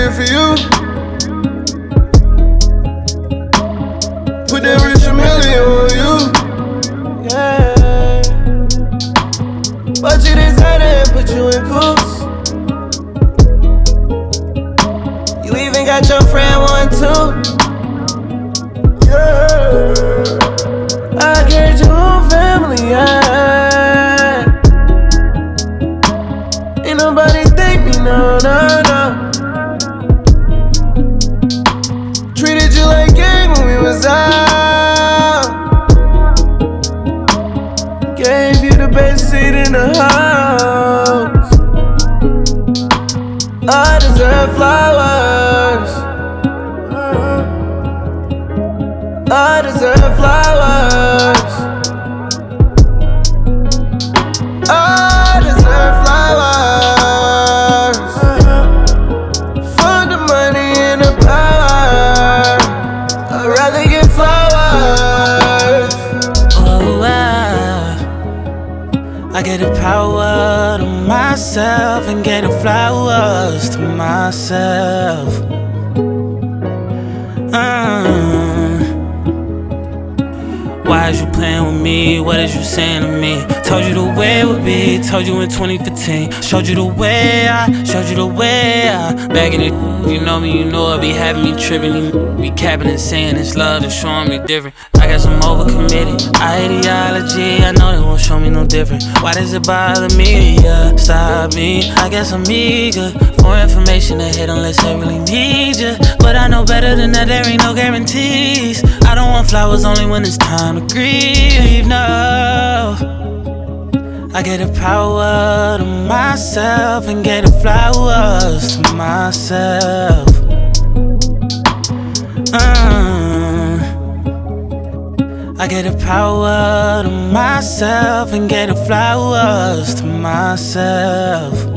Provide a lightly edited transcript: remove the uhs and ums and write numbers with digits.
it for you. Put that rich million on you. Yeah. But you deserve it, put you in coops. You even got your friend one too. Yeah. I get your own family, yeah. Ain't nobody thank me, no, no, no. Treated you like gang when we was out. Gave you the best seat in the house. I deserve flowers. I deserve flowers. I deserve flowers. For the money and the power, I'd rather get flowers. Oh, I get the power to myself and get the flowers to myself. Why is you playing with me? What is you saying to me? Told you the way it would be, told you in 2015. Showed you the way showed you the way Bagging it, you know me, you know it be having me tripping. Be capping and saying it's love, it's showing me different. I guess I'm overcommitted. Ideology, I know they won't show me no different. Why does it bother me? Yeah, stop me. I guess I'm eager for information to hit unless I really need you. But I know better than that, there ain't no guarantees. I don't want flowers only when it's time to grieve, no. I get the power to myself and get the flowers to myself. I get the power to myself and get the flowers to myself.